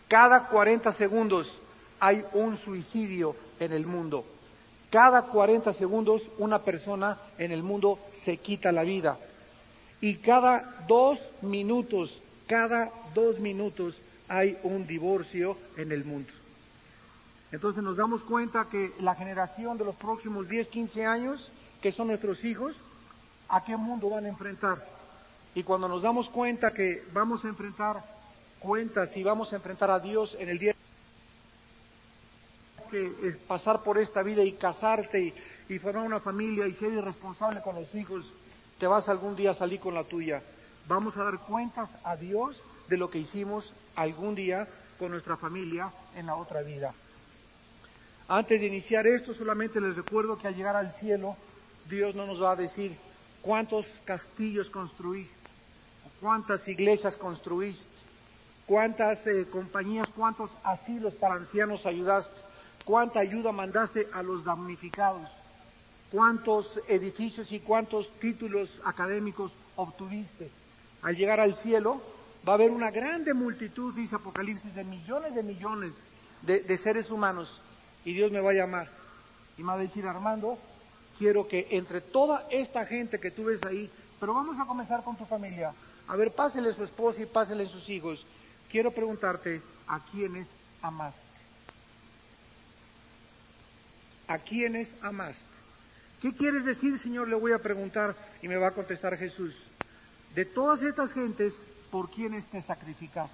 Cada 40 segundos hay un suicidio en el mundo. Cada 40 segundos una persona en el mundo se quita la vida. Y cada 2 minutos hay un divorcio en el mundo. Entonces nos damos cuenta que la generación de los próximos 10, 15 años, que son nuestros hijos, ¿a qué mundo van a enfrentar? Y cuando nos damos cuenta que vamos a enfrentar cuentas y vamos a enfrentar a Dios en el día que es pasar por esta vida y casarte y formar una familia y ser irresponsable con los hijos, te vas algún día a salir con la tuya. Vamos a dar cuentas a Dios de lo que hicimos algún día con nuestra familia en la otra vida. Antes de iniciar esto, solamente les recuerdo que al llegar al cielo, Dios no nos va a decir cuántos castillos construiste, cuántas iglesias construiste, cuántas compañías, cuántos asilos para ancianos ayudaste, cuánta ayuda mandaste a los damnificados, cuántos edificios y cuántos títulos académicos obtuviste. Al llegar al cielo va a haber una grande multitud, dice Apocalipsis, de millones de seres humanos, y Dios me va a llamar y me va a decir: Armando, quiero que entre toda esta gente que tú ves ahí, pero vamos a comenzar con tu familia, a ver, pásenle su esposa y pásenle sus hijos, quiero preguntarte, ¿a quiénes amaste? ¿A quiénes amaste? ¿Qué quieres decir, Señor? Le voy a preguntar, y me va a contestar Jesús. De todas estas gentes, ¿por quiénes te sacrificaste?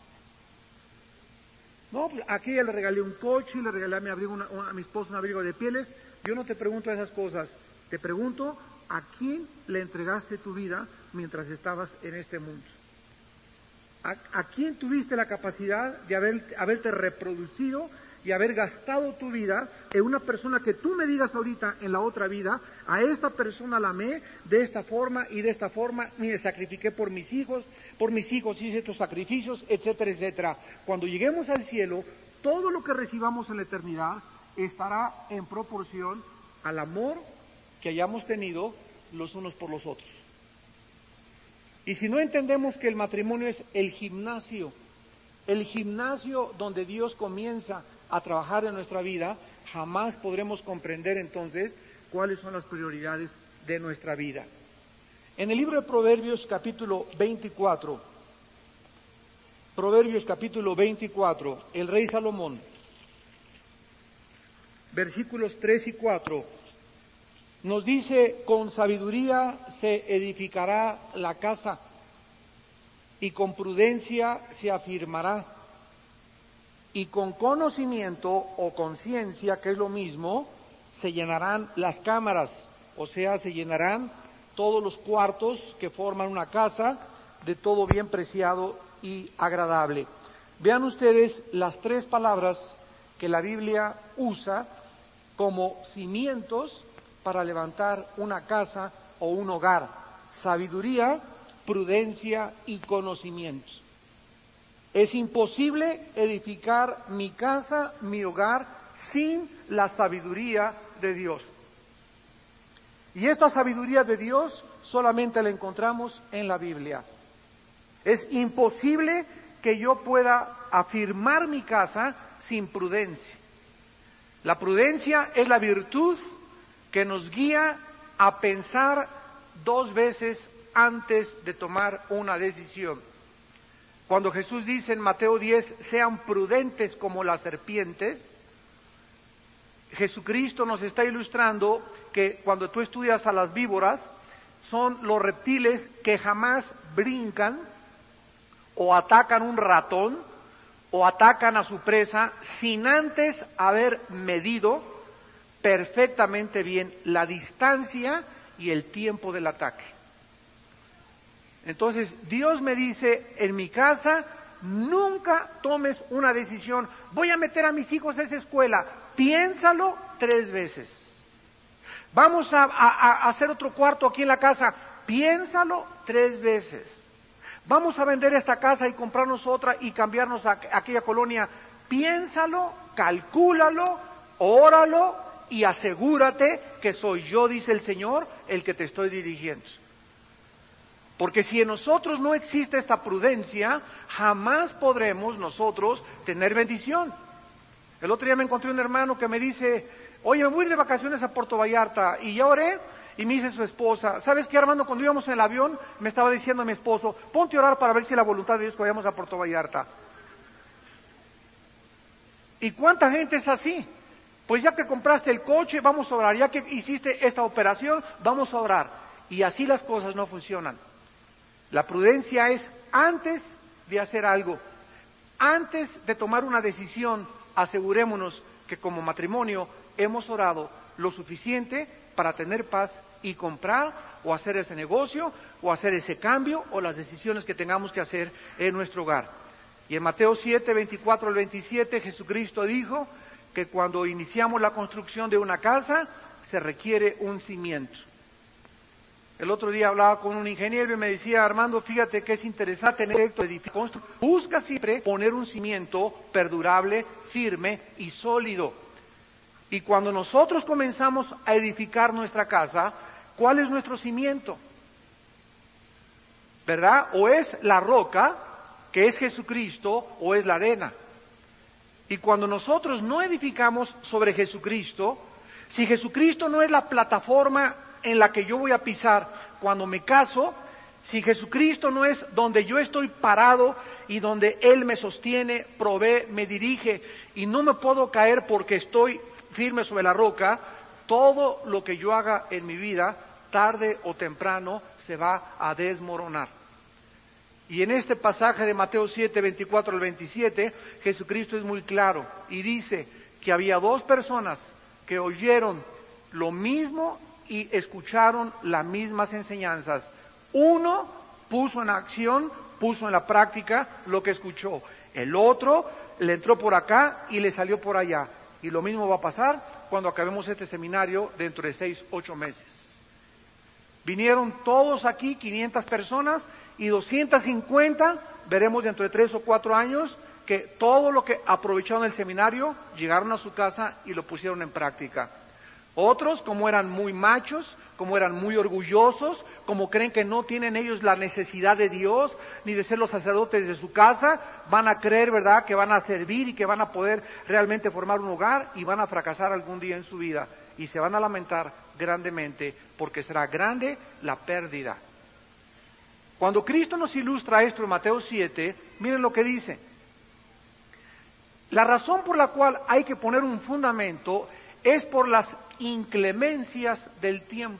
No, aquí le regalé un coche, le regalé a mi abrigo, a mi esposa un abrigo de pieles. Yo no te pregunto esas cosas. Te pregunto, ¿a quién le entregaste tu vida mientras estabas en este mundo? ¿A quién tuviste la capacidad de haberte reproducido y haber gastado tu vida en una persona que tú me digas ahorita en la otra vida: a esta persona la amé de esta forma y de esta forma, me sacrifiqué por mis hijos hice estos sacrificios, etcétera, etcétera? Cuando lleguemos al cielo, todo lo que recibamos en la eternidad estará en proporción al amor que hayamos tenido los unos por los otros. Y si no entendemos que el matrimonio es el gimnasio donde Dios comienza a trabajar en nuestra vida, jamás podremos comprender entonces cuáles son las prioridades de nuestra vida. En el libro de Proverbios capítulo 24, el rey Salomón, versículos 3 y 4, nos dice: con sabiduría se edificará la casa y con prudencia se afirmará, y con conocimiento o conciencia, que es lo mismo, se llenarán las cámaras, o sea, se llenarán todos los cuartos que forman una casa de todo bien preciado y agradable. Vean ustedes las 3 palabras que la Biblia usa como cimientos para levantar una casa o un hogar: sabiduría, prudencia y conocimiento. Es imposible edificar mi casa, mi hogar, sin la sabiduría de Dios. Y esta sabiduría de Dios solamente la encontramos en la Biblia. Es imposible que yo pueda afirmar mi casa sin prudencia. La prudencia es la virtud que nos guía a pensar 2 veces antes de tomar una decisión. Cuando Jesús dice en Mateo 10, sean prudentes como las serpientes, Jesucristo nos está ilustrando que cuando tú estudias a las víboras, son los reptiles que jamás brincan o atacan un ratón o atacan a su presa sin antes haber medido perfectamente bien la distancia y el tiempo del ataque. Entonces, Dios me dice, en mi casa, nunca tomes una decisión: voy a meter a mis hijos a esa escuela, piénsalo 3 veces. Vamos a hacer otro cuarto aquí en la casa, piénsalo 3 veces. Vamos a vender esta casa y comprarnos otra y cambiarnos a aquella colonia, piénsalo, calcúlalo, óralo y asegúrate que soy yo, dice el Señor, el que te estoy dirigiendo. Porque si en nosotros no existe esta prudencia, jamás podremos nosotros tener bendición. El otro día me encontré un hermano que me dice, oye, me voy a ir de vacaciones a Puerto Vallarta, y ya oré, y me dice su esposa, ¿sabes qué, Armando? Cuando íbamos en el avión, me estaba diciendo a mi esposo, ponte a orar para ver si es la voluntad de Dios que vayamos a Puerto Vallarta. ¿Y cuánta gente es así? Pues ya que compraste el coche, vamos a orar, ya que hiciste esta operación, vamos a orar. Y así las cosas no funcionan. La prudencia es antes de hacer algo, antes de tomar una decisión, asegurémonos que como matrimonio hemos orado lo suficiente para tener paz y comprar o hacer ese negocio o hacer ese cambio o las decisiones que tengamos que hacer en nuestro hogar. Y en Mateo 7, 24 al 27, Jesucristo dijo que cuando iniciamos la construcción de una casa se requiere un cimiento. El otro día hablaba con un ingeniero y me decía, Armando, fíjate que es interesante tener edificio. Busca siempre poner un cimiento perdurable, firme y sólido. Y cuando nosotros comenzamos a edificar nuestra casa, ¿cuál es nuestro cimiento? ¿Verdad? O es la roca, que es Jesucristo, o es la arena. Y cuando nosotros no edificamos sobre Jesucristo, si Jesucristo no es la plataforma en la que yo voy a pisar cuando me caso, si Jesucristo no es donde yo estoy parado y donde Él me sostiene, provee, me dirige y no me puedo caer porque estoy firme sobre la roca, todo lo que yo haga en mi vida, tarde o temprano, se va a desmoronar. Y en este pasaje de Mateo 7, 24 al 27, Jesucristo es muy claro y dice que había dos personas que oyeron lo mismo y escucharon las mismas enseñanzas. Uno puso en acción, puso en la práctica lo que escuchó. El otro le entró por acá y le salió por allá. Y lo mismo va a pasar cuando acabemos este seminario dentro de 6, 8 meses. Vinieron todos aquí, 500 personas, y 250, veremos dentro de 3 o 4 años, que todo lo que aprovecharon el seminario, llegaron a su casa y lo pusieron en práctica. Otros, como eran muy machos, como eran muy orgullosos, como creen que no tienen ellos la necesidad de Dios, ni de ser los sacerdotes de su casa, van a creer, ¿verdad?, que van a servir y que van a poder realmente formar un hogar y van a fracasar algún día en su vida. Y se van a lamentar grandemente porque será grande la pérdida. Cuando Cristo nos ilustra esto en Mateo 7, miren lo que dice. La razón por la cual hay que poner un fundamento es por las inclemencias del tiempo.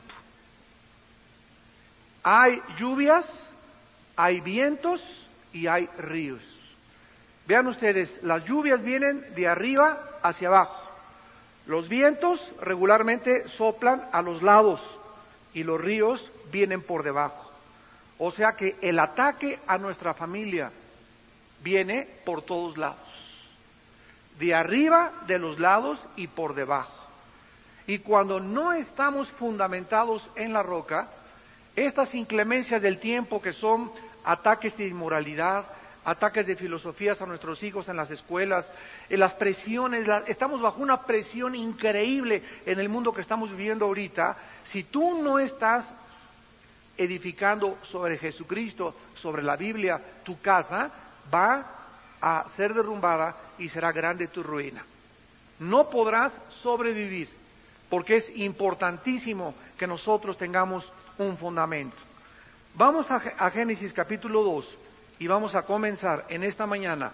Hay lluvias, hay vientos y hay ríos. Vean ustedes, las lluvias vienen de arriba hacia abajo. Los vientos regularmente soplan a los lados y los ríos vienen por debajo. O sea que el ataque a nuestra familia viene por todos lados. De arriba, de los lados y por debajo. Y cuando no estamos fundamentados en la roca, estas inclemencias del tiempo que son ataques de inmoralidad, ataques de filosofías a nuestros hijos en las escuelas, en las presiones, estamos bajo una presión increíble en el mundo que estamos viviendo ahorita. Si tú no estás edificando sobre Jesucristo, sobre la Biblia, tu casa va a ser derrumbada y será grande tu ruina. No podrás sobrevivir, porque es importantísimo que nosotros tengamos un fundamento. Vamos a Génesis capítulo 2 y vamos a comenzar en esta mañana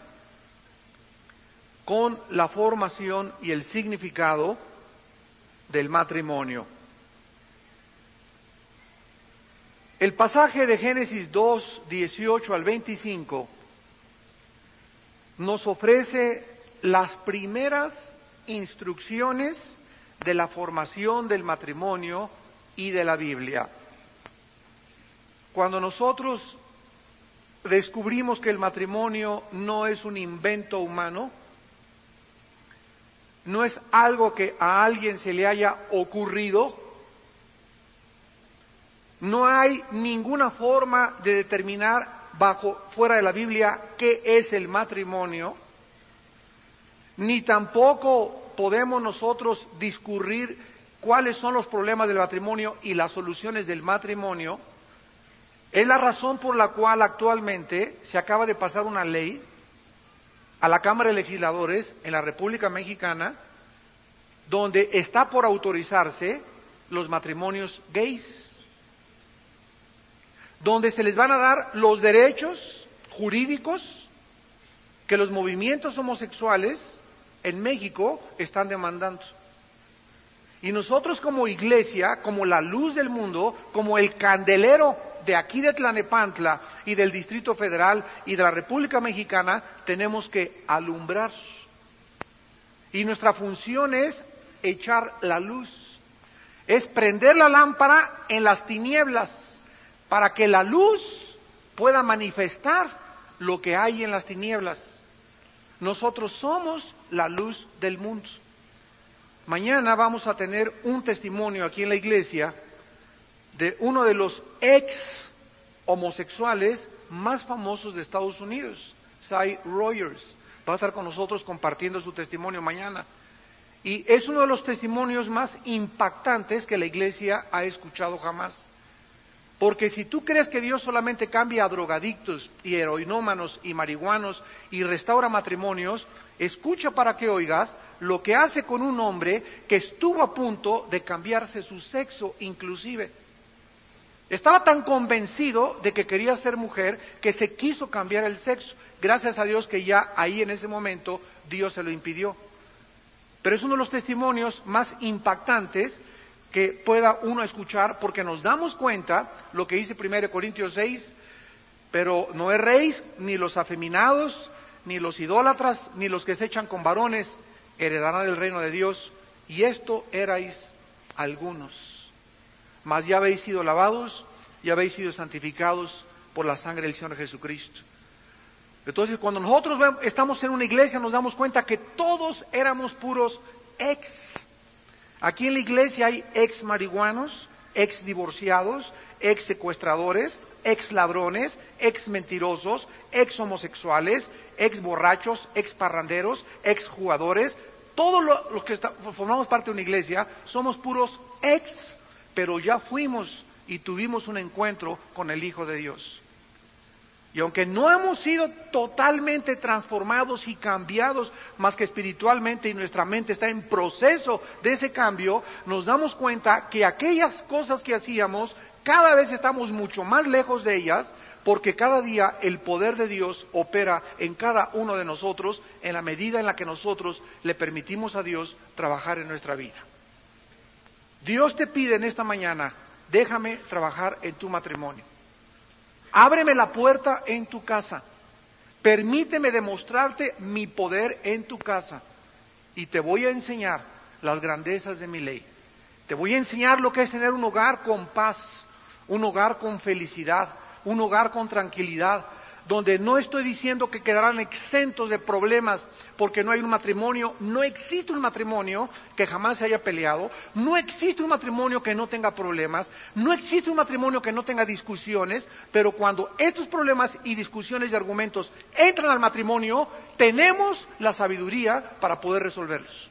con la formación y el significado del matrimonio. El pasaje de Génesis 2, 18 al 25 nos ofrece las primeras instrucciones de la formación del matrimonio y de la Biblia. Cuando nosotros descubrimos que el matrimonio no es un invento humano, no es algo que a alguien se le haya ocurrido, no hay ninguna forma de determinar fuera de la Biblia qué es el matrimonio, ni tampoco podemos nosotros discurrir cuáles son los problemas del matrimonio y las soluciones del matrimonio. Es la razón por la cual actualmente se acaba de pasar una ley a la Cámara de Legisladores en la República Mexicana, donde está por autorizarse los matrimonios gays, donde se les van a dar los derechos jurídicos que los movimientos homosexuales en México están demandando. Y nosotros como iglesia, como la luz del mundo, como el candelero de aquí de Tlalnepantla y del Distrito Federal y de la República Mexicana, tenemos que alumbrar. Y nuestra función es echar la luz, es prender la lámpara en las tinieblas, para que la luz pueda manifestar lo que hay en las tinieblas. Nosotros somos la luz del mundo. Mañana vamos a tener un testimonio aquí en la iglesia de uno de los ex homosexuales más famosos de Estados Unidos, Cy Rogers. Va a estar con nosotros compartiendo su testimonio mañana. Y es uno de los testimonios más impactantes que la iglesia ha escuchado jamás. Porque si tú crees que Dios solamente cambia a drogadictos y heroinómanos y marihuanos y restaura matrimonios, escucha para que oigas lo que hace con un hombre que estuvo a punto de cambiarse su sexo inclusive. Estaba tan convencido de que quería ser mujer que se quiso cambiar el sexo. Gracias a Dios que ya ahí en ese momento Dios se lo impidió. Pero es uno de los testimonios más impactantes que pueda uno escuchar, porque nos damos cuenta, lo que dice 1 Corintios 6, pero no erréis ni los afeminados, ni los idólatras, ni los que se echan con varones, heredarán el reino de Dios, y esto erais algunos. Mas ya habéis sido lavados, ya habéis sido santificados por la sangre del Señor Jesucristo. Entonces, cuando nosotros estamos en una iglesia, nos damos cuenta que todos éramos puros ex. Aquí en la iglesia hay ex marihuanos, ex divorciados, ex secuestradores, ex ladrones, ex mentirosos, ex homosexuales, ex borrachos, ex parranderos, ex jugadores. Todos los que formamos parte de una iglesia somos puros ex, pero ya fuimos y tuvimos un encuentro con el Hijo de Dios. Y aunque no hemos sido totalmente transformados y cambiados, más que espiritualmente, y nuestra mente está en proceso de ese cambio, nos damos cuenta que aquellas cosas que hacíamos, cada vez estamos mucho más lejos de ellas, porque cada día el poder de Dios opera en cada uno de nosotros, en la medida en la que nosotros le permitimos a Dios trabajar en nuestra vida. Dios te pide en esta mañana, déjame trabajar en tu matrimonio. Ábreme la puerta en tu casa. Permíteme demostrarte mi poder en tu casa. Y te voy a enseñar las grandezas de mi ley. Te voy a enseñar lo que es tener un hogar con paz, un hogar con felicidad, un hogar con tranquilidad, donde no estoy diciendo que quedarán exentos de problemas porque no hay un matrimonio. No existe un matrimonio que jamás se haya peleado, no existe un matrimonio que no tenga problemas, no existe un matrimonio que no tenga discusiones, pero cuando estos problemas y discusiones y argumentos entran al matrimonio, tenemos la sabiduría para poder resolverlos.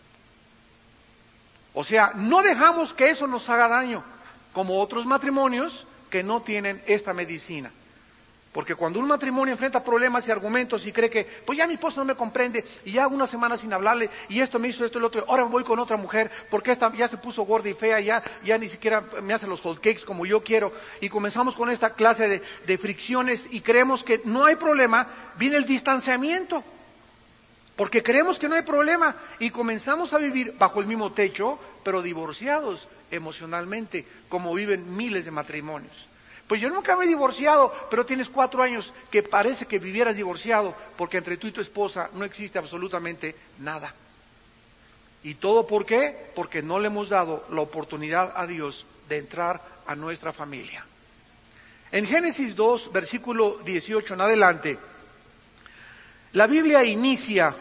O sea, no dejamos que eso nos haga daño, como otros matrimonios que no tienen esta medicina. Porque cuando un matrimonio enfrenta problemas y argumentos y cree que, pues ya mi esposo no me comprende, y ya una semana sin hablarle, y esto me hizo esto y lo otro, ahora voy con otra mujer, porque esta ya se puso gorda y fea, ya ni siquiera me hace los hot cakes como yo quiero, y comenzamos con esta clase de fricciones y creemos que no hay problema, viene el distanciamiento, porque creemos que no hay problema, y comenzamos a vivir bajo el mismo techo, pero divorciados emocionalmente, como viven miles de matrimonios. Pues yo nunca me he divorciado, pero tienes 4 años que parece que vivieras divorciado, porque entre tú y tu esposa no existe absolutamente nada. ¿Y todo por qué? Porque no le hemos dado la oportunidad a Dios de entrar a nuestra familia. En Génesis 2, versículo 18 en adelante, la Biblia inicia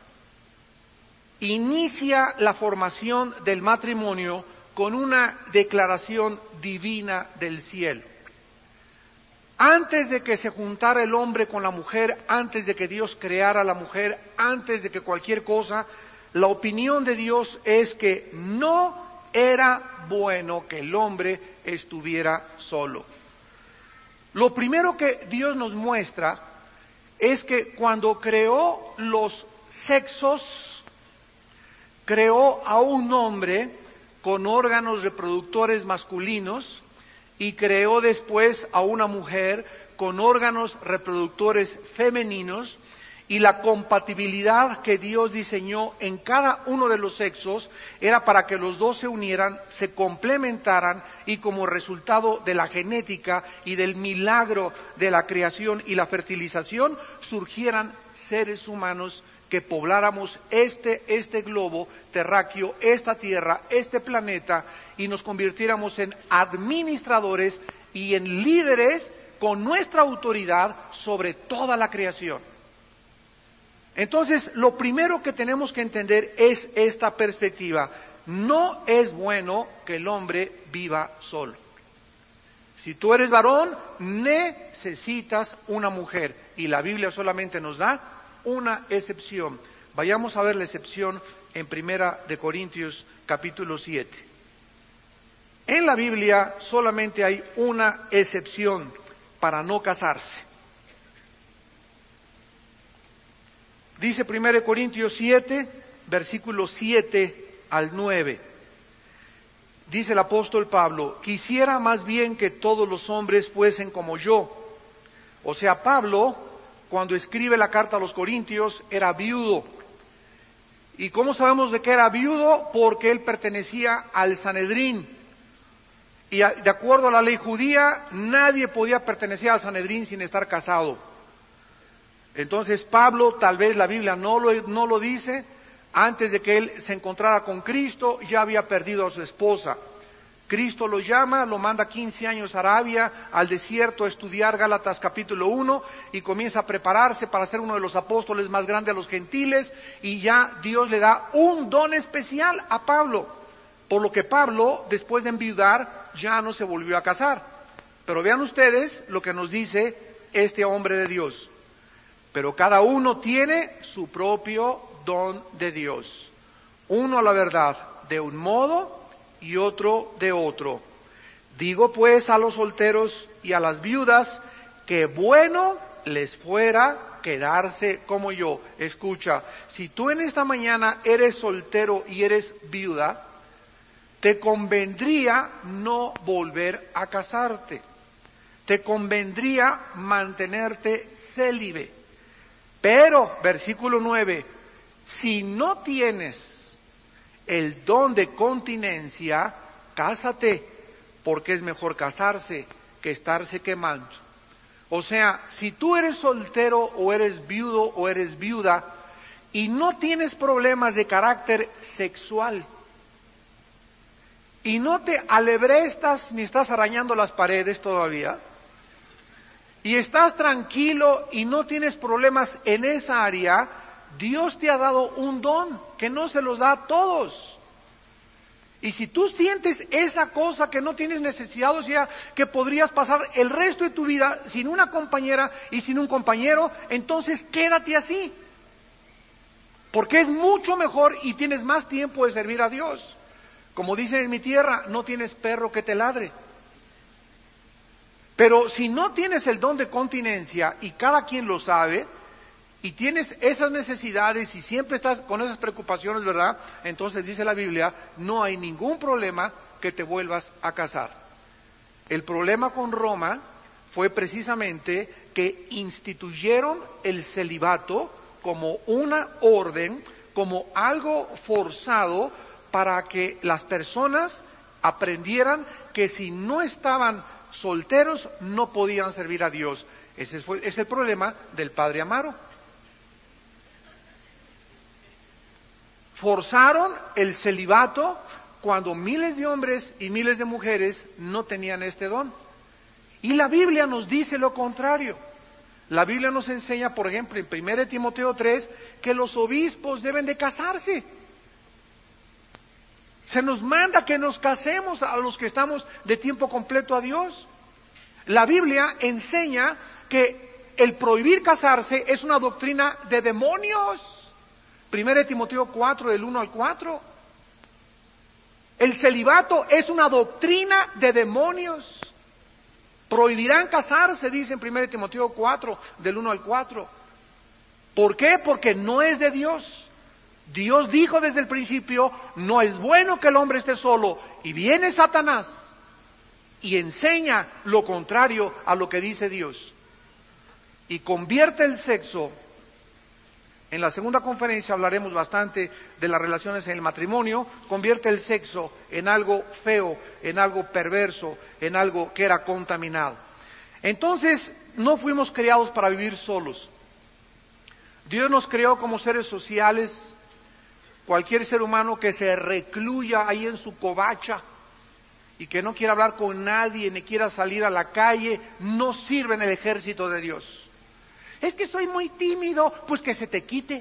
la formación del matrimonio con una declaración divina del cielo. Antes de que se juntara el hombre con la mujer, antes de que Dios creara a la mujer, antes de que cualquier cosa, la opinión de Dios es que no era bueno que el hombre estuviera solo. Lo primero que Dios nos muestra es que cuando creó los sexos, creó a un hombre con órganos reproductores masculinos y creó después a una mujer con órganos reproductores femeninos, y la compatibilidad que Dios diseñó en cada uno de los sexos era para que los dos se unieran, se complementaran y como resultado de la genética y del milagro de la creación y la fertilización surgieran seres humanos que pobláramos este globo terráqueo, esta tierra, este planeta, y nos convirtiéramos en administradores y en líderes con nuestra autoridad sobre toda la creación. Entonces, lo primero que tenemos que entender es esta perspectiva. No es bueno que el hombre viva solo. Si tú eres varón, necesitas una mujer. Y la Biblia solamente nos da una excepción. Vayamos a ver la excepción en 1 Corintios capítulo 7. En la Biblia solamente hay una excepción para no casarse. Dice 1 Corintios 7, versículos 7 al 9. Dice el apóstol Pablo: quisiera más bien que todos los hombres fuesen como yo. O sea, Pablo, cuando escribe la carta a los Corintios, era viudo. ¿Y cómo sabemos de que era viudo? Porque él pertenecía al Sanedrín. Y de acuerdo a la ley judía, nadie podía pertenecer al Sanedrín sin estar casado. Entonces Pablo, tal vez la Biblia no lo dice, antes de que él se encontrara con Cristo, ya había perdido a su esposa. Cristo lo llama, lo manda 15 años a Arabia, al desierto, a estudiar Gálatas capítulo 1, y comienza a prepararse para ser uno de los apóstoles más grandes de los gentiles, y ya Dios le da un don especial a Pablo. Por lo que Pablo, después de enviudar, ya no se volvió a casar. Pero vean ustedes lo que nos dice este hombre de Dios. Pero cada uno tiene su propio don de Dios. Uno, la verdad, de un modo y otro de otro. Digo pues a los solteros y a las viudas que bueno les fuera quedarse como yo. Escucha, si tú en esta mañana eres soltero y eres viuda, te convendría no volver a casarte. Te convendría mantenerte célibe. Pero, versículo 9, si no tienes el don de continencia, cásate, porque es mejor casarse que estarse quemando. O sea, si tú eres soltero o eres viudo o eres viuda y no tienes problemas de carácter sexual y no te alebrestas ni estás arañando las paredes todavía, y estás tranquilo y no tienes problemas en esa área, Dios te ha dado un don que no se los da a todos. Y si tú sientes esa cosa que no tienes necesidad, o sea, que podrías pasar el resto de tu vida sin una compañera y sin un compañero, entonces quédate así. Porque es mucho mejor y tienes más tiempo de servir a Dios. Como dicen en mi tierra, no tienes perro que te ladre. Pero si no tienes el don de continencia, y cada quien lo sabe, y tienes esas necesidades y siempre estás con esas preocupaciones, ¿verdad? Entonces dice la Biblia, no hay ningún problema que te vuelvas a casar. El problema con Roma fue precisamente que instituyeron el celibato como una orden, como algo forzado para que las personas aprendieran que si no estaban solteros no podían servir a Dios. Ese es el problema del padre Amaro. Forzaron el celibato cuando miles de hombres y miles de mujeres no tenían este don. Y la Biblia nos dice lo contrario. La Biblia nos enseña, por ejemplo, en 1 Timoteo 3, que los obispos deben de casarse. Se nos manda que nos casemos a los que estamos de tiempo completo a Dios. La Biblia enseña que el prohibir casarse es una doctrina de demonios. 1 Timoteo 4, del 1 al 4. El celibato es una doctrina de demonios. Prohibirán casarse, dice en 1 Timoteo 4, del 1 al 4. ¿Por qué? Porque no es de Dios. Dios dijo desde el principio, no es bueno que el hombre esté solo. Y viene Satanás y enseña lo contrario a lo que dice Dios. Y convierte el sexo. En la segunda conferencia hablaremos bastante de las relaciones en el matrimonio. Convierte el sexo en algo feo, en algo perverso, en algo que era contaminado. Entonces, no fuimos creados para vivir solos. Dios nos creó como seres sociales. Cualquier ser humano que se recluya ahí en su covacha y que no quiera hablar con nadie, ni quiera salir a la calle, no sirve en el ejército de Dios. Es que soy muy tímido, pues que se te quite.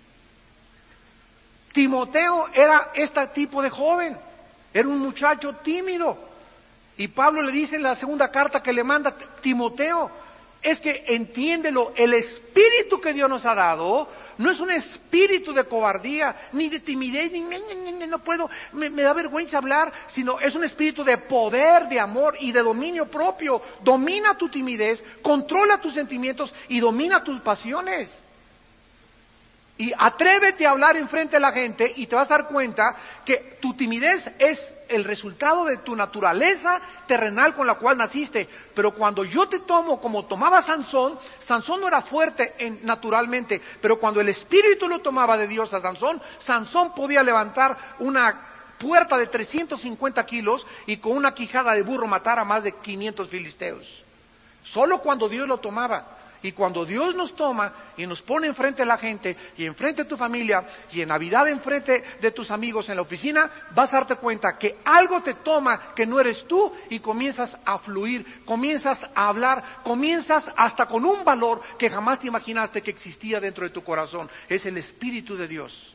Timoteo era este tipo de joven, era un muchacho tímido. Y Pablo le dice en la segunda carta que le manda, Timoteo, es que entiéndelo, el espíritu que Dios nos ha dado no es un espíritu de cobardía, ni de timidez, ni no puedo, me da vergüenza hablar, sino es un espíritu de poder, de amor y de dominio propio. Domina tu timidez, controla tus sentimientos y domina tus pasiones. Y atrévete a hablar enfrente de la gente y te vas a dar cuenta que tu timidez es el resultado de tu naturaleza terrenal con la cual naciste. Pero cuando yo te tomo como tomaba Sansón, Sansón no era fuerte naturalmente, pero cuando el Espíritu lo tomaba de Dios a Sansón, Sansón podía levantar una puerta de 350 kilos y con una quijada de burro matar a más de 500 filisteos. Solo cuando Dios lo tomaba. Y cuando Dios nos toma y nos pone enfrente de la gente y enfrente de tu familia y en Navidad enfrente de tus amigos en la oficina, vas a darte cuenta que algo te toma que no eres tú y comienzas a fluir, comienzas a hablar, comienzas hasta con un valor que jamás te imaginaste que existía dentro de tu corazón. Es el Espíritu de Dios.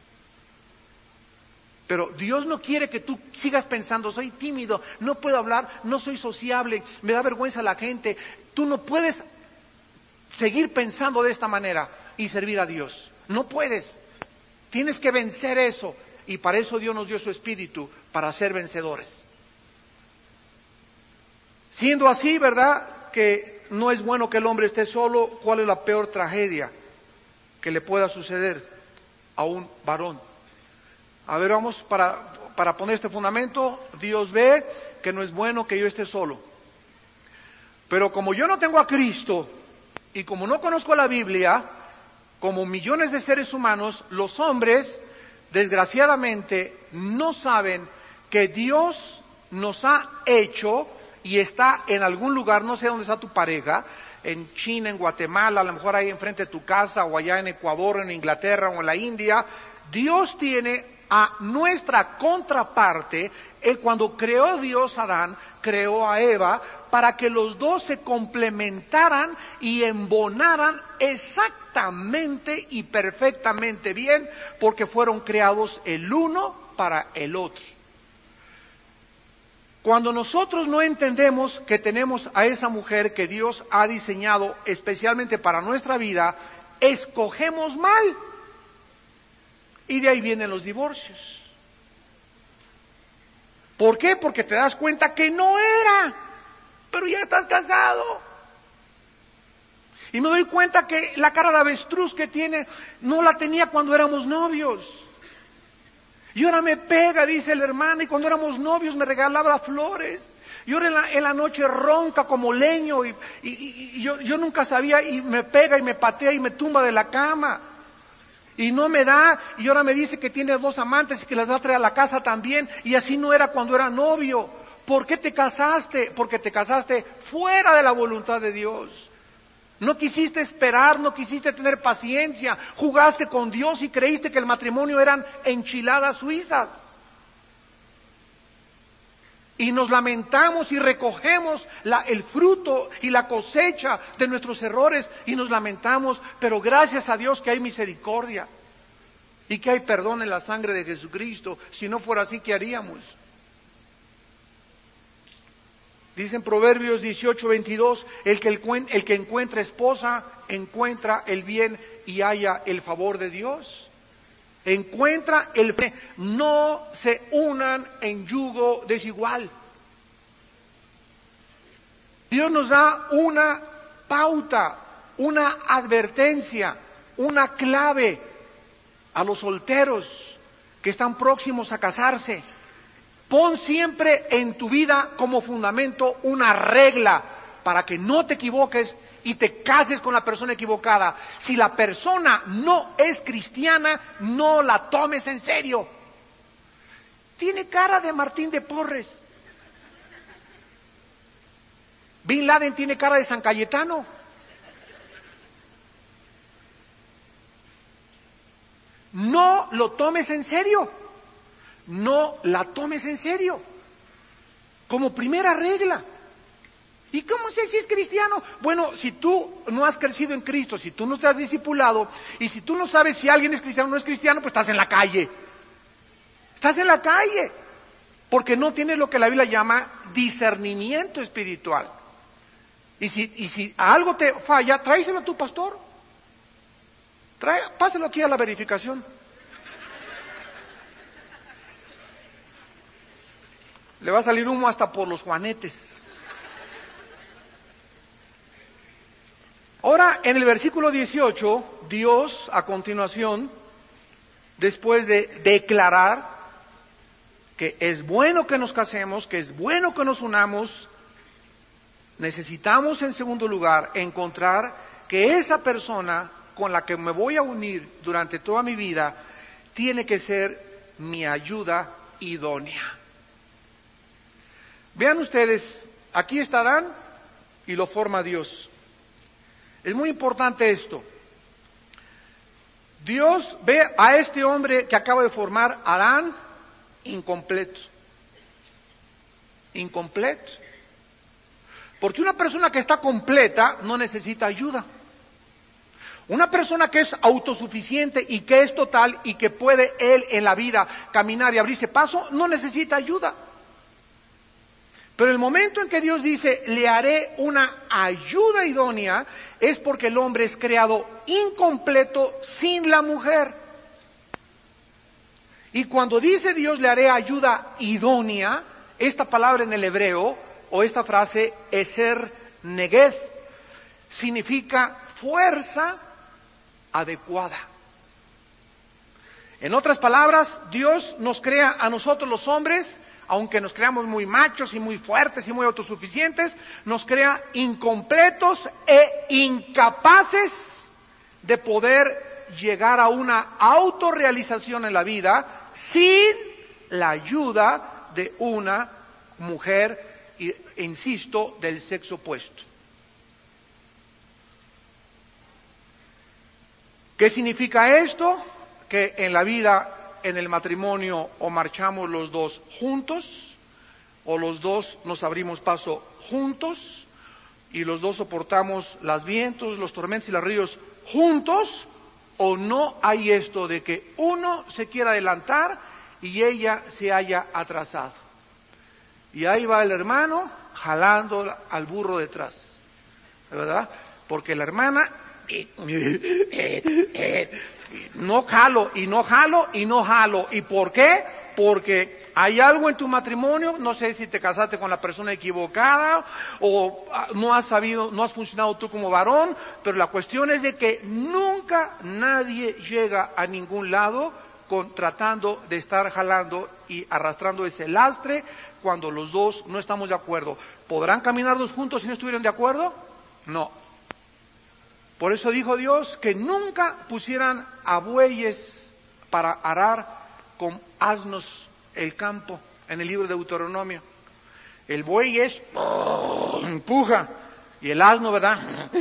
Pero Dios no quiere que tú sigas pensando, soy tímido, no puedo hablar, no soy sociable, me da vergüenza la gente. Tú no puedes seguir pensando de esta manera y servir a Dios. No puedes. Tienes que vencer eso. Y para eso Dios nos dio su Espíritu, para ser vencedores. Siendo así, ¿verdad? Que no es bueno que el hombre esté solo. ¿Cuál es la peor tragedia que le pueda suceder a un varón? A ver, vamos, para poner este fundamento, Dios ve que no es bueno que yo esté solo. Pero como yo no tengo a Cristo, y como no conozco la Biblia, como millones de seres humanos, los hombres, desgraciadamente, no saben que Dios nos ha hecho y está en algún lugar, no sé dónde está tu pareja, en China, en Guatemala, a lo mejor ahí enfrente de tu casa, o allá en Ecuador, en Inglaterra o en la India. Dios tiene a nuestra contraparte. Cuando creó Dios a Adán, creó a Eva, para que los dos se complementaran y embonaran exactamente y perfectamente bien, porque fueron creados el uno para el otro. Cuando nosotros no entendemos que tenemos a esa mujer que Dios ha diseñado especialmente para nuestra vida, escogemos mal. Y de ahí vienen los divorcios. ¿Por qué? Porque te das cuenta que no era, pero ya estás casado. Y me doy cuenta que la cara de avestruz que tiene, no la tenía cuando éramos novios. Y ahora me pega, dice el hermano, y cuando éramos novios me regalaba flores. Y ahora en la noche ronca como leño, y yo nunca sabía, y me pega y me patea y me tumba de la cama. Y no me da, y ahora me dice que tiene 2 amantes y que las va a traer a la casa también, y así no era cuando era novio. ¿Por qué te casaste? Porque te casaste fuera de la voluntad de Dios. No quisiste esperar, no quisiste tener paciencia, jugaste con Dios y creíste que el matrimonio eran enchiladas suizas. Y nos lamentamos y recogemos el fruto y la cosecha de nuestros errores y nos lamentamos, pero gracias a Dios que hay misericordia y que hay perdón en la sangre de Jesucristo. Si no fuera así, ¿qué haríamos? Dice en Proverbios 18:22, el que encuentra esposa encuentra el bien y halla el favor de Dios. Encuentra el bien. No se unan en yugo desigual. Dios nos da una pauta, una advertencia, una clave a los solteros que están próximos a casarse. Pon siempre en tu vida como fundamento una regla para que no te equivoques y te cases con la persona equivocada. Si la persona no es cristiana, no la tomes en serio. Tiene cara de Martín de Porres. Bin Laden tiene cara de San Cayetano. No lo tomes en serio. No la tomes en serio. Como primera regla. ¿Y cómo sé si es cristiano? Bueno, si tú no has crecido en Cristo, si tú no te has discipulado, y si tú no sabes si alguien es cristiano o no es cristiano, pues estás en la calle. Estás en la calle. Porque no tienes lo que la Biblia llama discernimiento espiritual. Y si a algo te falla, tráeselo a tu pastor. Páselo aquí a la verificación. Le va a salir humo hasta por los juanetes. Ahora, en el versículo 18, Dios, a continuación, después de declarar que es bueno que nos casemos, que es bueno que nos unamos, necesitamos, en segundo lugar, encontrar que esa persona con la que me voy a unir durante toda mi vida tiene que ser mi ayuda idónea. Vean ustedes, aquí está Adán y lo forma Dios. Es muy importante esto. Dios ve a este hombre que acaba de formar, Adán, incompleto. Incompleto. Porque una persona que está completa no necesita ayuda. Una persona que es autosuficiente y que es total y que puede él en la vida caminar y abrirse paso, no necesita ayuda. Pero el momento en que Dios dice, le haré una ayuda idónea, es porque el hombre es creado incompleto sin la mujer. Y cuando dice Dios, le haré ayuda idónea, esta palabra en el hebreo, o esta frase, eser neged, significa fuerza adecuada. En otras palabras, Dios nos crea a nosotros los hombres, aunque nos creamos muy machos y muy fuertes y muy autosuficientes, nos crea incompletos e incapaces de poder llegar a una autorrealización en la vida sin la ayuda de una mujer, insisto, del sexo opuesto. ¿Qué significa esto? Que en la vida, en el matrimonio, o marchamos los dos juntos, o los dos nos abrimos paso juntos, y los dos soportamos los vientos, los tormentos y los ríos juntos, o no hay esto de que uno se quiera adelantar y ella se haya atrasado. Y ahí va el hermano jalando al burro detrás, ¿verdad? Porque la hermana no jalo y no jalo y no jalo. ¿Y por qué? Porque hay algo en tu matrimonio, no sé si te casaste con la persona equivocada o no has funcionado tú como varón, pero la cuestión es de que nunca nadie llega a ningún lado tratando de estar jalando y arrastrando ese lastre cuando los dos no estamos de acuerdo. ¿Podrán caminar dos juntos si no estuvieran de acuerdo? No. Por eso dijo Dios que nunca pusieran a bueyes para arar con asnos el campo, en el libro de Deuteronomio. El buey empuja, y el asno, ¿verdad?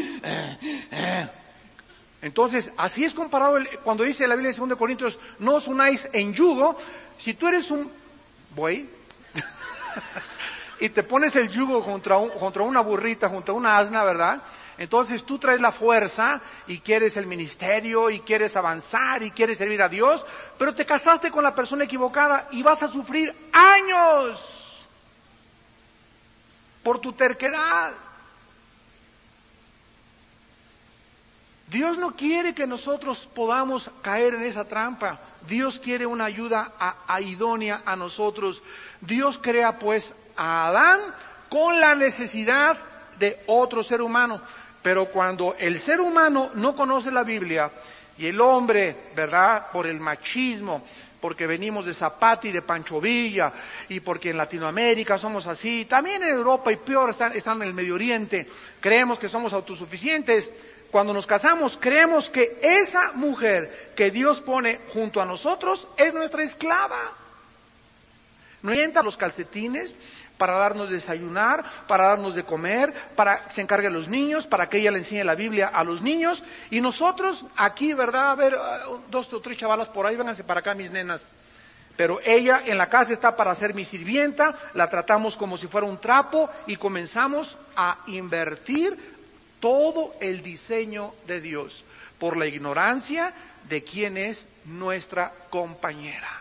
Entonces, así es comparado cuando dice la Biblia de 2 Corintios, no os unáis en yugo. Si tú eres un buey y te pones el yugo contra una burrita, junto a una asna, ¿verdad? Entonces tú traes la fuerza y quieres el ministerio y quieres avanzar y quieres servir a Dios, pero te casaste con la persona equivocada y vas a sufrir años por tu terquedad. Dios no quiere que nosotros podamos caer en esa trampa. Dios quiere una ayuda idónea a nosotros. Dios crea pues a Adán con la necesidad de otro ser humano. Pero cuando el ser humano no conoce la Biblia y el hombre, ¿verdad?, por el machismo, porque venimos de Zapata y de Pancho Villa, y porque en Latinoamérica somos así, también en Europa y peor están en el Medio Oriente, creemos que somos autosuficientes. Cuando nos casamos, creemos que esa mujer que Dios pone junto a nosotros es nuestra esclava. No sienta los calcetines para darnos de desayunar, para darnos de comer, para que se encargue a los niños, para que ella le enseñe la Biblia a los niños. Y nosotros aquí, ¿verdad? A ver, 2 o 3 chavalas por ahí, vénganse para acá, mis nenas. Pero ella en la casa está para ser mi sirvienta, la tratamos como si fuera un trapo y comenzamos a invertir todo el diseño de Dios por la ignorancia de quién es nuestra compañera.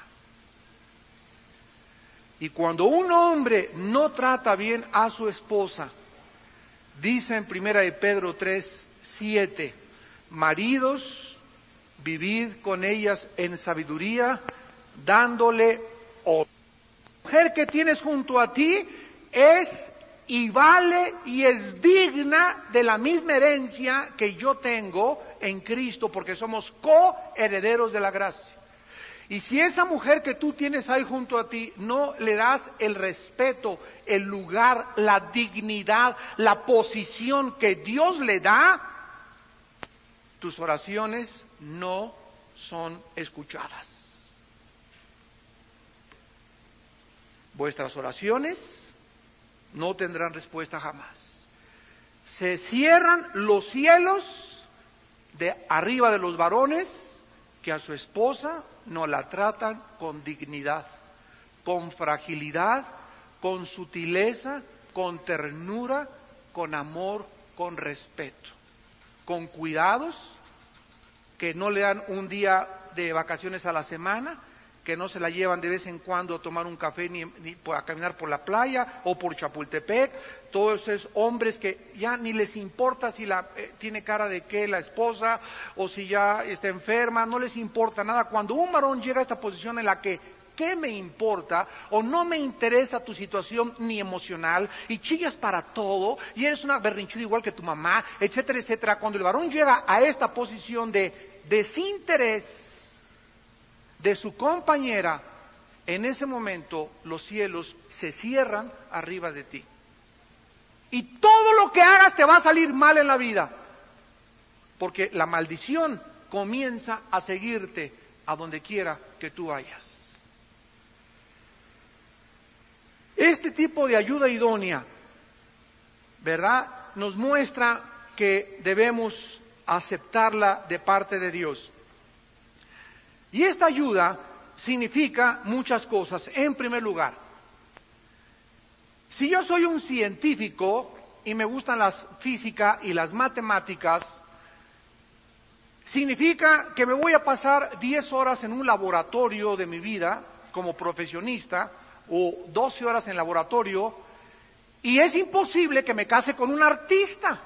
Y cuando un hombre no trata bien a su esposa, dice en 1 de Pedro 3:7, maridos, vivid con ellas en sabiduría, dándole honor. La mujer que tienes junto a ti es y vale y es digna de la misma herencia que yo tengo en Cristo, porque somos coherederos de la gracia. Y si esa mujer que tú tienes ahí junto a ti no le das el respeto, el lugar, la dignidad, la posición que Dios le da, tus oraciones no son escuchadas. Vuestras oraciones no tendrán respuesta jamás. Se cierran los cielos de arriba de los varones que a su esposa no la tratan con dignidad, con fragilidad, con sutileza, con ternura, con amor, con respeto, con cuidados, que no le dan un día de vacaciones a la semana, que no se la llevan de vez en cuando a tomar un café ni a caminar por la playa o por Chapultepec. Todos esos hombres que ya ni les importa si tiene cara de qué la esposa o si ya está enferma, no les importa nada. Cuando un varón llega a esta posición en la que ¿qué me importa? O no me interesa tu situación ni emocional y chillas para todo y eres una berrinchuda igual que tu mamá, etcétera, etcétera. Cuando el varón llega a esta posición de desinterés de su compañera, en ese momento los cielos se cierran arriba de ti. Y todo lo que hagas te va a salir mal en la vida, porque la maldición comienza a seguirte a donde quiera que tú vayas. Este tipo de ayuda idónea, ¿verdad?, nos muestra que debemos aceptarla de parte de Dios. Y esta ayuda significa muchas cosas. En primer lugar, si yo soy un científico y me gustan las física y las matemáticas, significa que me voy a pasar 10 horas en un laboratorio de mi vida como profesionista o 12 horas en laboratorio y es imposible que me case con un artista.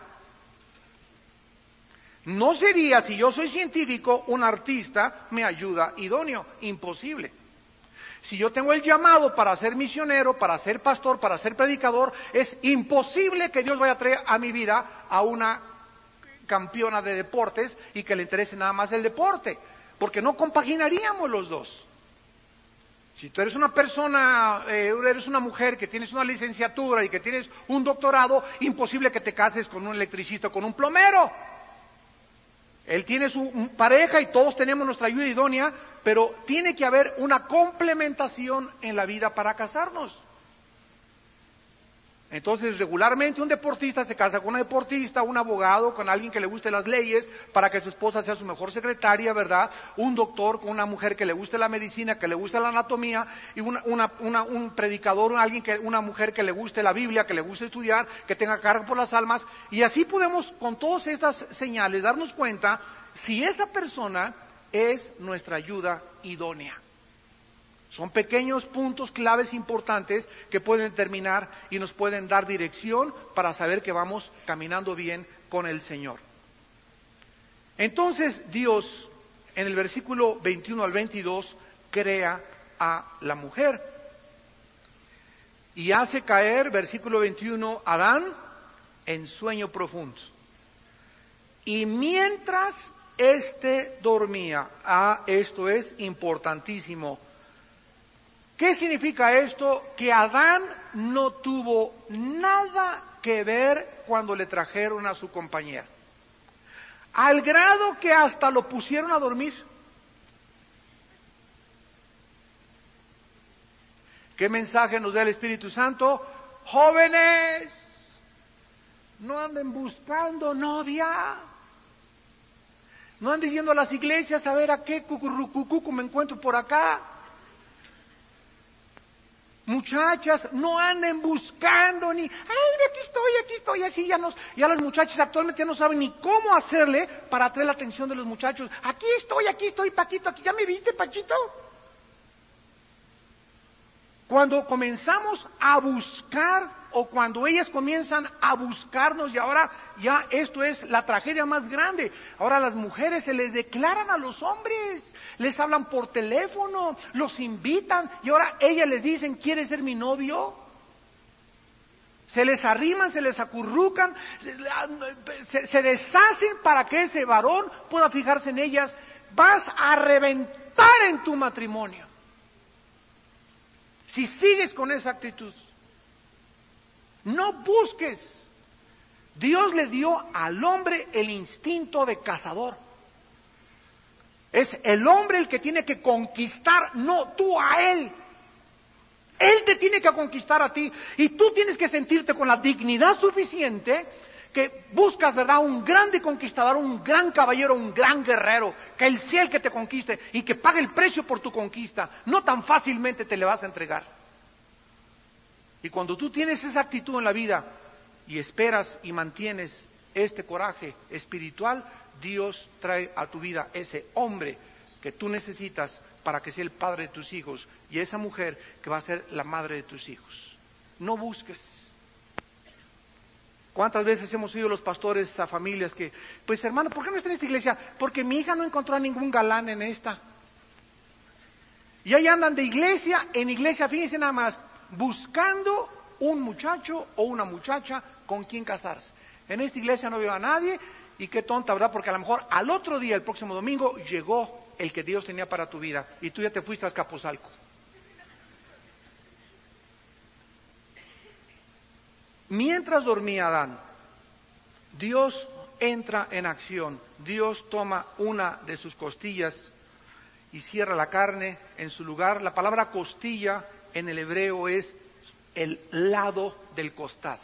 No sería, si yo soy científico, un artista me ayuda idóneo, imposible. Si yo tengo el llamado para ser misionero, para ser pastor, para ser predicador, es imposible que Dios vaya a traer a mi vida a una campeona de deportes y que le interese nada más el deporte, porque no compaginaríamos los dos. Si tú eres una persona, eres una mujer que tienes una licenciatura y que tienes un doctorado, imposible que te cases con un electricista o con un plomero. Él tiene su pareja y todos tenemos nuestra ayuda idónea, pero tiene que haber una complementación en la vida para casarnos. Entonces, regularmente un deportista se casa con una deportista, un abogado con alguien que le guste las leyes para que su esposa sea su mejor secretaria, ¿verdad? Un doctor con una mujer que le guste la medicina, que le guste la anatomía, y un predicador, una mujer que le guste la Biblia, que le guste estudiar, que tenga cargo por las almas, y así podemos, con todas estas señales, darnos cuenta si esa persona es nuestra ayuda idónea. Son pequeños puntos claves importantes que pueden determinar y nos pueden dar dirección para saber que vamos caminando bien con el Señor. Entonces Dios, en el versículo 21 al 22, crea a la mujer y hace caer, versículo 21, Adán en sueño profundo. Y mientras éste dormía, esto es importantísimo. ¿Qué significa esto? Que Adán no tuvo nada que ver cuando le trajeron a su compañera. Al grado que hasta lo pusieron a dormir. ¿Qué mensaje nos da el Espíritu Santo? Jóvenes, no anden buscando novia. No anden yendo a las iglesias a ver a qué cucurrucucucu me encuentro por acá. Muchachas, no anden buscando ni, aquí estoy, así ya las muchachas actualmente ya no saben ni cómo hacerle para atraer la atención de los muchachos. Aquí estoy, Paquito, aquí ya me viste, Pachito. Cuando comenzamos a buscar, o cuando ellas comienzan a buscarnos, y ahora ya esto es la tragedia más grande. Ahora las mujeres se les declaran a los hombres, les hablan por teléfono, los invitan, y ahora ellas les dicen, ¿quieres ser mi novio? Se les arriman, se les acurrucan, se deshacen para que ese varón pueda fijarse en ellas. Vas a reventar en tu matrimonio si sigues con esa actitud. No busques. Dios le dio al hombre el instinto de cazador. Es el hombre el que tiene que conquistar, no tú a él. Él te tiene que conquistar a ti, y tú tienes que sentirte con la dignidad suficiente que buscas, ¿verdad?, un grande conquistador, un gran caballero, un gran guerrero, que él sea el que te conquiste y que pague el precio por tu conquista. No tan fácilmente te le vas a entregar. Y cuando tú tienes esa actitud en la vida y esperas y mantienes este coraje espiritual, Dios trae a tu vida ese hombre que tú necesitas para que sea el padre de tus hijos, y esa mujer que va a ser la madre de tus hijos. No busques. ¿Cuántas veces hemos oído los pastores a familias que, pues hermano, ¿por qué no está en esta iglesia? Porque mi hija no encontró a ningún galán en esta. Y ahí andan de iglesia en iglesia, fíjense nada más, buscando un muchacho o una muchacha con quien casarse. En esta iglesia no veo a nadie, y qué tonta, ¿verdad? Porque a lo mejor al otro día, el próximo domingo, llegó el que Dios tenía para tu vida, y tú ya te fuiste a Azcapotzalco. Mientras dormía Adán, Dios entra en acción. Dios toma una de sus costillas y cierra la carne en su lugar. La palabra costilla en el hebreo es el lado del costado.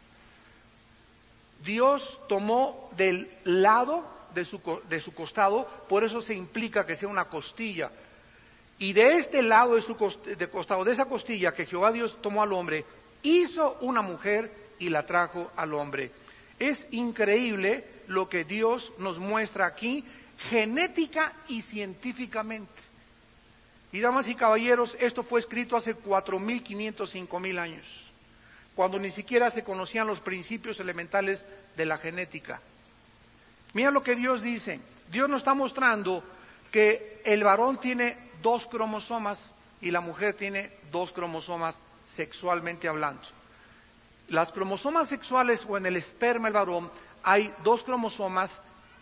Dios tomó del lado de su costado, por eso se implica que sea una costilla. Y de este lado de costado, de esa costilla que Jehová Dios tomó al hombre, hizo una mujer y la trajo al hombre. Es increíble lo que Dios nos muestra aquí, genética y científicamente. Y damas y caballeros, esto fue escrito hace 4.500, 5.000 años, cuando ni siquiera se conocían los principios elementales de la genética. Mira lo que Dios dice. Dios nos está mostrando que el varón tiene 2 cromosomas y la mujer tiene 2 cromosomas sexualmente hablando. Las cromosomas sexuales, o en el esperma del varón, hay 2 cromosomas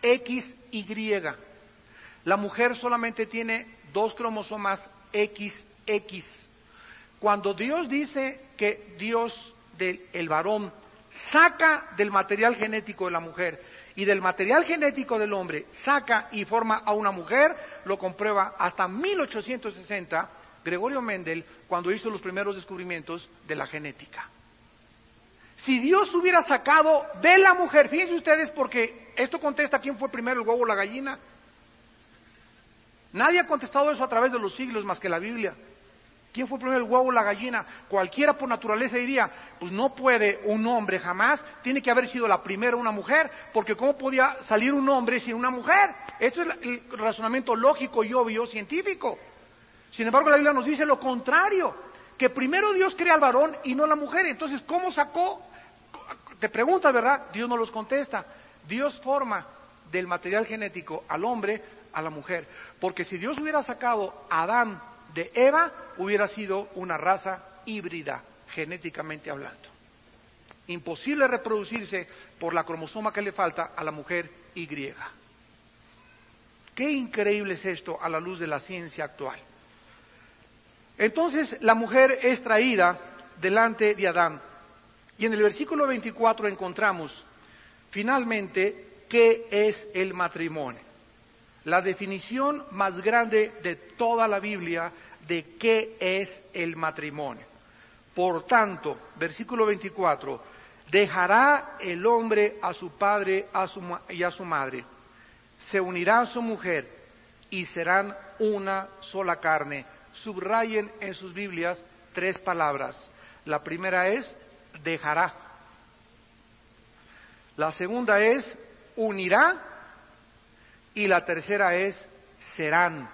XY. La mujer solamente tiene 2 cromosomas XX. Cuando Dios dice que Dios del varón saca del material genético de la mujer y del material genético del hombre saca y forma a una mujer, lo comprueba hasta 1860 Gregorio Mendel, cuando hizo los primeros descubrimientos de la genética. Si Dios hubiera sacado de la mujer, fíjense ustedes, porque esto contesta quién fue primero, el huevo o la gallina. Nadie ha contestado eso a través de los siglos más que la Biblia. ¿Quién fue primero, el huevo o la gallina? Cualquiera por naturaleza diría, pues no puede un hombre jamás, tiene que haber sido la primera una mujer, porque ¿cómo podía salir un hombre sin una mujer? Esto es el razonamiento lógico y obvio científico. Sin embargo, la Biblia nos dice lo contrario, que primero Dios crea al varón y no la mujer. Entonces, ¿cómo sacó? Te preguntas, ¿verdad? Dios no los contesta. Dios forma del material genético al hombre, a la mujer. Porque si Dios hubiera sacado a Adán de Eva, hubiera sido una raza híbrida, genéticamente hablando. Imposible reproducirse por la cromosoma que le falta a la mujer Y. Qué increíble es esto a la luz de la ciencia actual. Entonces la mujer es traída delante de Adán. Y en el versículo 24 encontramos finalmente qué es el matrimonio. La definición más grande de toda la Biblia de qué es el matrimonio. Por tanto, versículo 24, dejará el hombre a su padre y a su madre, se unirá a su mujer y serán una sola carne. Subrayen en sus Biblias 3 palabras. La primera es dejará. La segunda es unirá. Y la tercera es serán.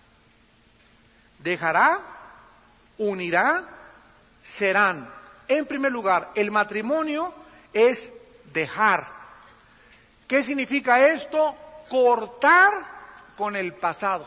Dejará, unirá, serán. En primer lugar, el matrimonio es dejar. ¿Qué significa esto? Cortar con el pasado.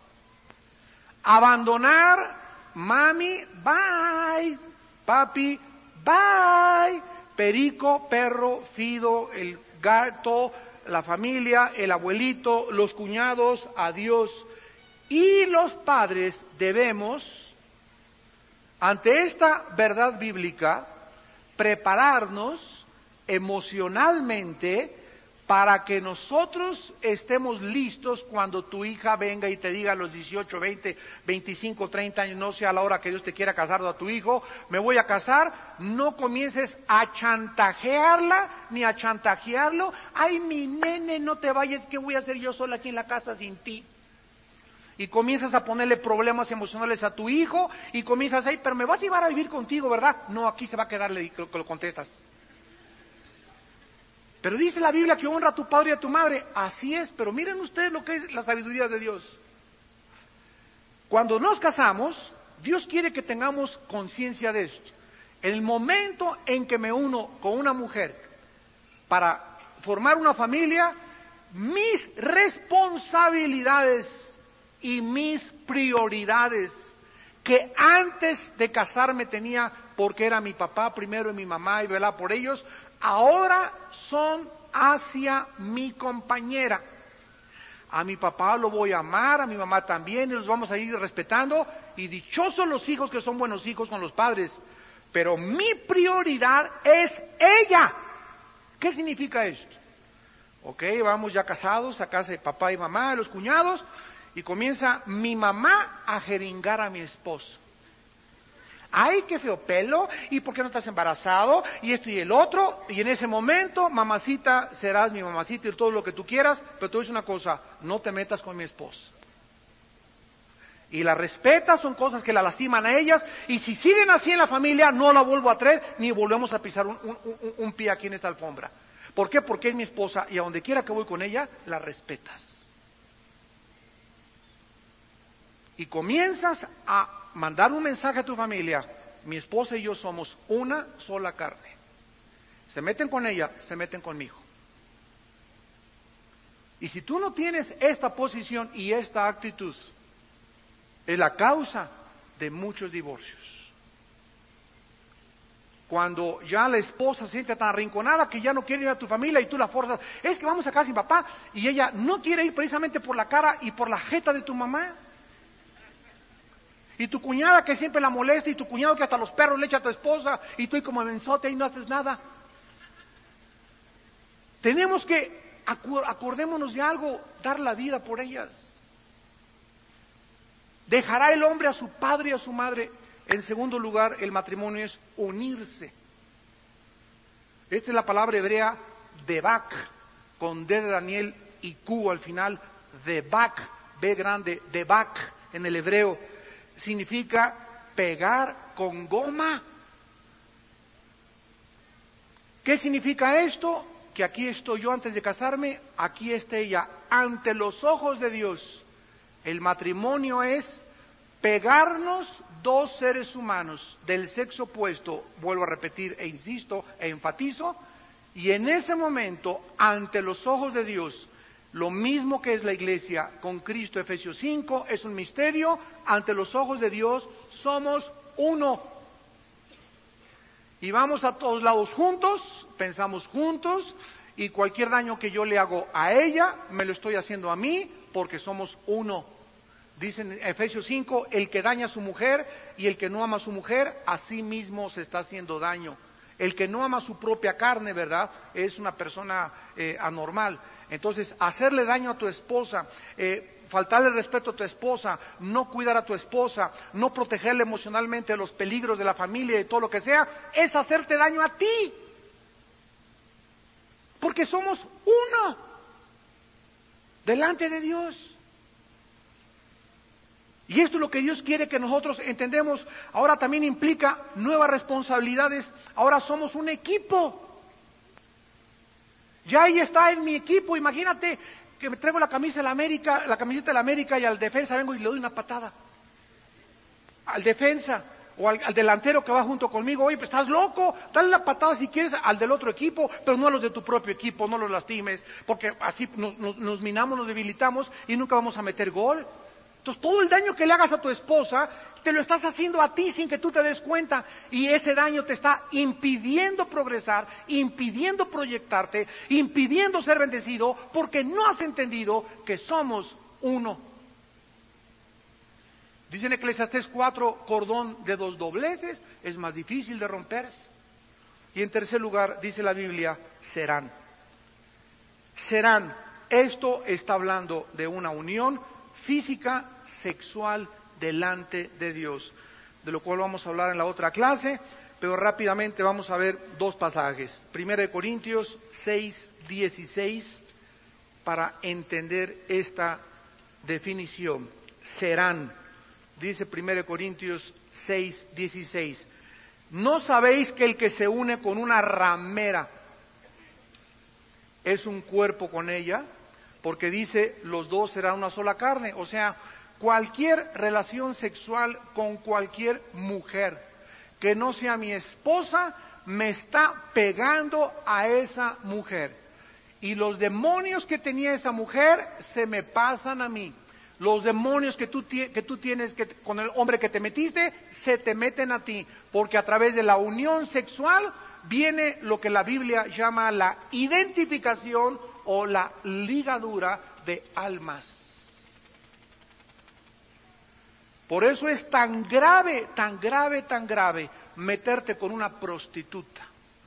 Abandonar, mami, bye, papi, bye, perico, perro, fido, el gato, la familia, el abuelito, los cuñados, adiós. Y los padres debemos, ante esta verdad bíblica, prepararnos emocionalmente para que nosotros estemos listos cuando tu hija venga y te diga a los 18, 20, 25, 30 años, no sea la hora que Dios te quiera casar a tu hijo, me voy a casar, no comiences a chantajearla ni a chantajearlo. Ay, mi nene, no te vayas, ¿qué voy a hacer yo sola aquí en la casa sin ti? Y comienzas a ponerle problemas emocionales a tu hijo y comienzas ahí, pero me vas a llevar a vivir contigo, ¿verdad? No, aquí se va a quedar, le lo contestas. Pero dice la Biblia que honra a tu padre y a tu madre. Así es, pero miren ustedes lo que es la sabiduría de Dios. Cuando nos casamos, Dios quiere que tengamos conciencia de esto. En el momento en que me uno con una mujer para formar una familia, mis responsabilidades y mis prioridades que antes de casarme tenía porque era mi papá primero y mi mamá y velar por ellos, ahora son hacia mi compañera. A mi papá lo voy a amar, a mi mamá también, y los vamos a ir respetando, y dichosos los hijos que son buenos hijos con los padres, pero mi prioridad es ella. ¿Qué significa esto? Ok, vamos ya casados a casa de papá y mamá, de los cuñados, y comienza mi mamá a jeringar a mi esposo. Ay, qué feo pelo, y por qué no estás embarazado, y esto y el otro, y en ese momento, mamacita, serás mi mamacita y todo lo que tú quieras, pero te voy a decir una cosa, no te metas con mi esposa. Y la respetas, son cosas que la lastiman a ellas, y si siguen así en la familia, no la vuelvo a traer, ni volvemos a pisar un pie aquí en esta alfombra. ¿Por qué? Porque es mi esposa, y a donde quiera que voy con ella, la respetas. Y comienzas a mandar un mensaje a tu familia, mi esposa y yo somos una sola carne. Se meten con ella, se meten conmigo. Y si tú no tienes esta posición y esta actitud, es la causa de muchos divorcios. Cuando ya la esposa se siente tan arrinconada que ya no quiere ir a tu familia y tú la forzas, es que vamos a casa sin papá, y ella no quiere ir precisamente por la cara y por la jeta de tu mamá. Y tu cuñada que siempre la molesta, y tu cuñado que hasta los perros le echa a tu esposa, y tú como mensote y no haces nada. Tenemos que, acordémonos de algo, dar la vida por ellas. Dejará el hombre a su padre y a su madre. En segundo lugar, el matrimonio es unirse. Esta es la palabra hebrea debak, con D de Daniel y Q al final, debak, B grande, debak en el hebreo. Significa pegar con goma. ¿Qué significa esto? Que aquí estoy yo antes de casarme, aquí está ella. Ante los ojos de Dios, el matrimonio es pegarnos dos seres humanos del sexo opuesto, vuelvo a repetir e insisto e enfatizo, y en ese momento, ante los ojos de Dios, lo mismo que es la iglesia con Cristo, Efesios 5, es un misterio, ante los ojos de Dios somos uno. Y vamos a todos lados juntos, pensamos juntos, y cualquier daño que yo le hago a ella, me lo estoy haciendo a mí, porque somos uno. Dice en Efesios 5, el que daña a su mujer y el que no ama a su mujer, a sí mismo se está haciendo daño. El que no ama su propia carne, ¿verdad?, es una persona anormal. Entonces, hacerle daño a tu esposa, faltarle respeto a tu esposa, no cuidar a tu esposa, no protegerle emocionalmente de los peligros de la familia y todo lo que sea, es hacerte daño a ti. Porque somos uno delante de Dios. Y esto es lo que Dios quiere que nosotros entendemos. Ahora también implica nuevas responsabilidades. Ahora somos un equipo. Ya ahí está en mi equipo. Imagínate que me traigo la camiseta de la América y al defensa vengo y le doy una patada. Al defensa o al delantero que va junto conmigo. Oye, pues estás loco, dale la patada si quieres al del otro equipo, pero no a los de tu propio equipo, no los lastimes, porque así nos minamos, nos debilitamos y nunca vamos a meter gol. Entonces todo el daño que le hagas a tu esposa, te lo estás haciendo a ti sin que tú te des cuenta, y ese daño te está impidiendo progresar, impidiendo proyectarte, impidiendo ser bendecido, porque no has entendido que somos uno. Dice en Eclesiastés 4, cordón de 2 dobleces es más difícil de romperse. Y en tercer lugar, dice la Biblia, serán. Serán. Esto está hablando de una unión física, sexual, delante de Dios, de lo cual vamos a hablar en la otra clase, pero rápidamente vamos a ver 2 pasajes. 1 Corintios 6, 16, para entender esta definición. Serán. Dice 1 Corintios 6, 16. ¿No sabéis que el que se une con una ramera es un cuerpo con ella? Porque dice, los dos serán una sola carne. O sea, cualquier relación sexual con cualquier mujer que no sea mi esposa, me está pegando a esa mujer. Y los demonios que tenía esa mujer se me pasan a mí. Los demonios que tú tienes con el hombre que te metiste, se te meten a ti. Porque a través de la unión sexual viene lo que la Biblia llama la identificación o la ligadura de almas. Por eso es tan grave meterte con una prostituta.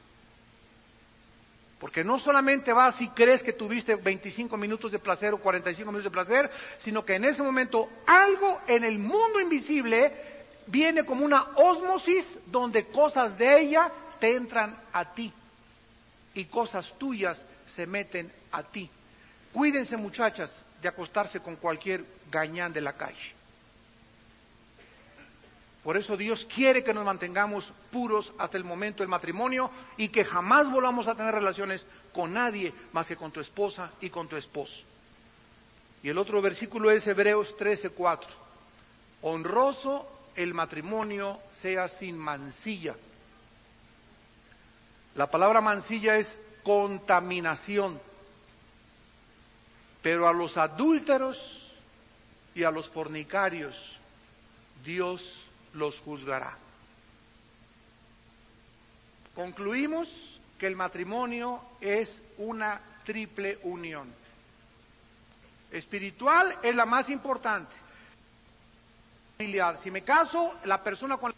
Porque no solamente vas y crees que tuviste 25 minutos de placer o 45 minutos de placer, sino que en ese momento algo en el mundo invisible viene como una ósmosis donde cosas de ella te entran a ti y cosas tuyas se meten a ti. Cuídense, muchachas, de acostarse con cualquier gañán de la calle. Por eso Dios quiere que nos mantengamos puros hasta el momento del matrimonio y que jamás volvamos a tener relaciones con nadie más que con tu esposa y con tu esposo. Y el otro versículo es Hebreos 13:4. Honroso el matrimonio sea sin mancilla. La palabra mancilla es contaminación. Pero a los adúlteros y a los fornicarios, Dios los juzgará. Concluimos que el matrimonio es una triple unión. Espiritual es la más importante. Si me caso, la persona con la...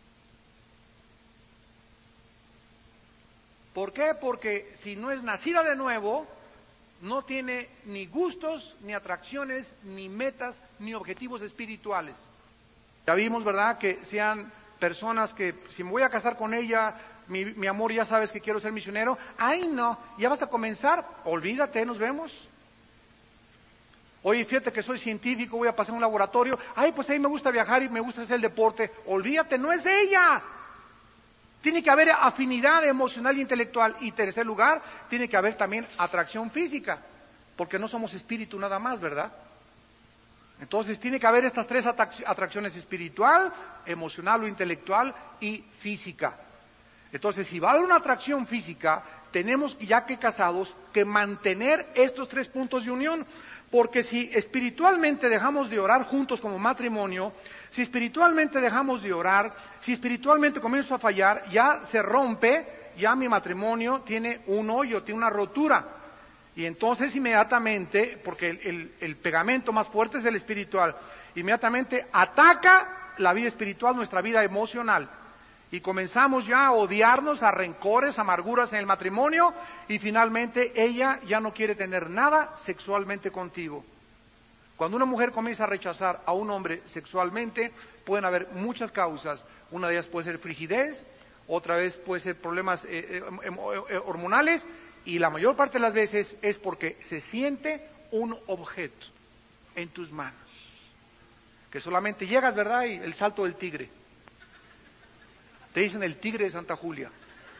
¿Por qué? Porque si no es nacida de nuevo, no tiene ni gustos, ni atracciones, ni metas, ni objetivos espirituales. Ya vimos, ¿verdad?, que sean personas que, si me voy a casar con ella, mi amor, ya sabes que quiero ser misionero. Ay, no, ya vas a comenzar, olvídate, nos vemos. Oye, fíjate que soy científico, voy a pasar a un laboratorio. Ay, pues a mí me gusta viajar y me gusta hacer el deporte. Olvídate, no es ella. Tiene que haber afinidad emocional e intelectual. Y tercer lugar, tiene que haber también atracción física, porque no somos espíritu nada más, ¿verdad? Entonces tiene que haber estas 3 atracciones: espiritual, emocional o intelectual y física. Entonces, si va a haber una atracción física, tenemos, ya que casados, que mantener estos 3 puntos de unión, Porque si espiritualmente dejamos de orar juntos como matrimonio, si espiritualmente dejamos de orar, si espiritualmente comienzo a fallar, ya se rompe, ya mi matrimonio tiene un hoyo, tiene una rotura. Y entonces inmediatamente, porque el pegamento más fuerte es el espiritual, inmediatamente ataca la vida espiritual, nuestra vida emocional. Y comenzamos ya a odiarnos, a rencores, amarguras en el matrimonio, y finalmente ella ya no quiere tener nada sexualmente contigo. Cuando una mujer comienza a rechazar a un hombre sexualmente, pueden haber muchas causas. Una de ellas puede ser frigidez, otra vez puede ser problemas hormonales, y la mayor parte de las veces es porque se siente un objeto en tus manos. Que solamente llegas, ¿verdad? Y el salto del tigre. Te dicen el tigre de Santa Julia.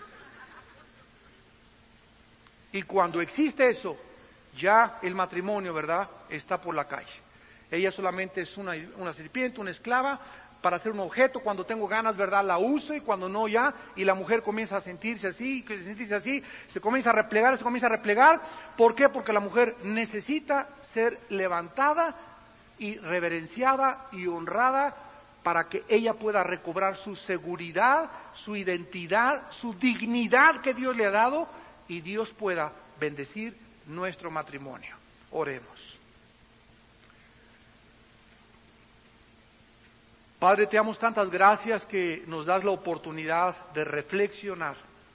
Y cuando existe eso, ya el matrimonio, ¿verdad?, está por la calle. Ella solamente es una sirviente, una esclava, para ser un objeto. Cuando tengo ganas, ¿verdad?, la uso, y cuando no, ya. Y la mujer comienza a sentirse así, se comienza a replegar. ¿Por qué? Porque la mujer necesita ser levantada y reverenciada y honrada, para que ella pueda recobrar su seguridad, su identidad, su dignidad que Dios le ha dado, y Dios pueda bendecir nuestro matrimonio. Oremos. Padre, te damos tantas gracias que nos das la oportunidad de reflexionar.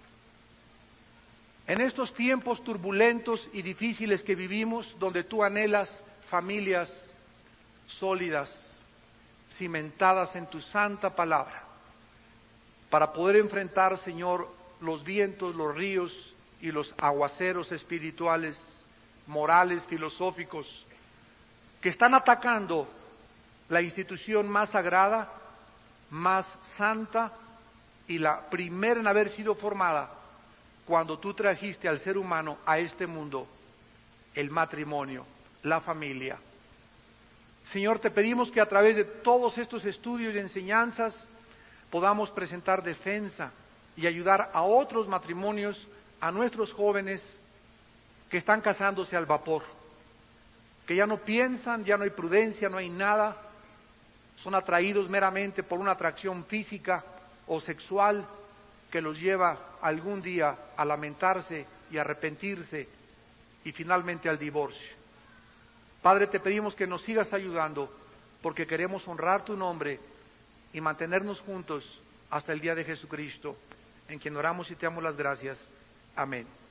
En estos tiempos turbulentos y difíciles que vivimos, donde tú anhelas familias sólidas, cimentadas en tu santa palabra, para poder enfrentar, Señor, los vientos, los ríos y los aguaceros espirituales, morales, filosóficos, que están atacando la institución más sagrada, más santa y la primera en haber sido formada cuando tú trajiste al ser humano a este mundo, el matrimonio, la familia. Señor, te pedimos que a través de todos estos estudios y enseñanzas podamos presentar defensa y ayudar a otros matrimonios, a nuestros jóvenes que están casándose al vapor, que ya no piensan, ya no hay prudencia, no hay nada, son atraídos meramente por una atracción física o sexual que los lleva algún día a lamentarse y arrepentirse y finalmente al divorcio. Padre, te pedimos que nos sigas ayudando, porque queremos honrar tu nombre y mantenernos juntos hasta el día de Jesucristo, en quien oramos y te damos las gracias. Amén.